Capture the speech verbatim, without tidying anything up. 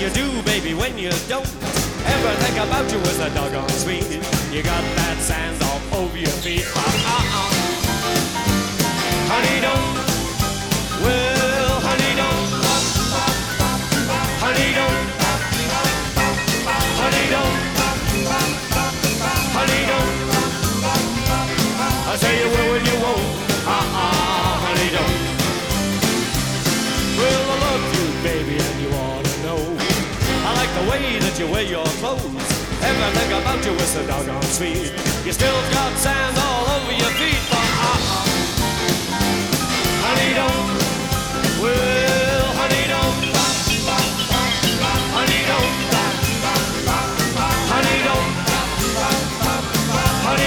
you do, baby, when you don't. Everything about you is a doggone sweet. You got that sand all over your feet. Uh-uh-uh. Honey, don't. Well, honey, don't. Honey, don't. Honey, don't. Honey, don't. I say you will when you won't. Uh-uh, honey, don't. Well, I love you, baby, and you ought to know. I like the way that you wear your clothes. Everything about you is so doggone sweet. You still got sand